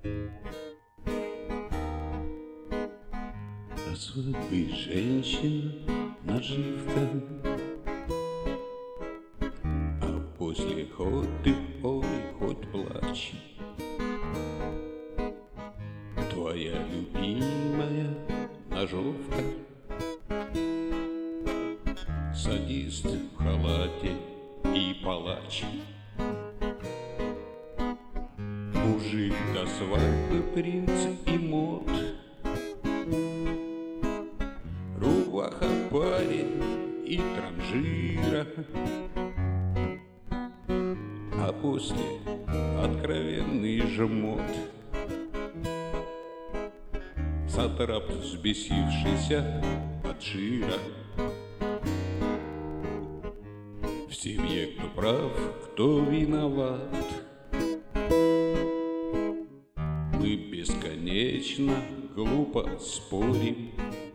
До свадьбы женщина наживка, а после хоть ты ой, хоть плачь. Твоя любимая ножовка, садист в халате и палач. Мужик до свадьбы принц и мод, рубаха парень и транжира, а после откровенный жмот. Сатрап, взбесившийся от жира. В семье кто прав, кто виноват, мы бесконечно глупо спорим.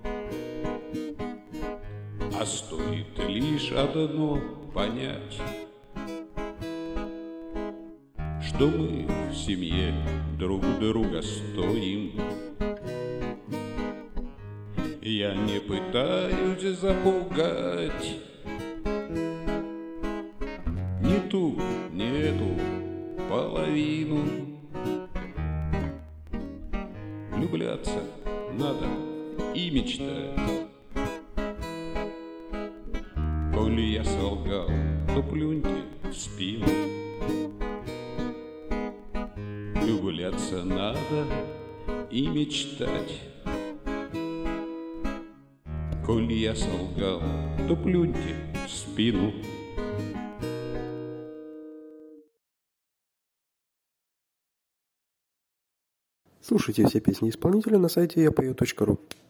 А стоит лишь одно понять, что мы в семье друг друга стоим. Я не пытаюсь запугать ни ту, ни эту половину. Влюбляться надо и мечтать. Коли я солгал, то плюньте в спину. Влюбляться надо и мечтать. Коли я солгал, то плюньте в спину. Слушайте все песни исполнителя на сайте yapeo.ru.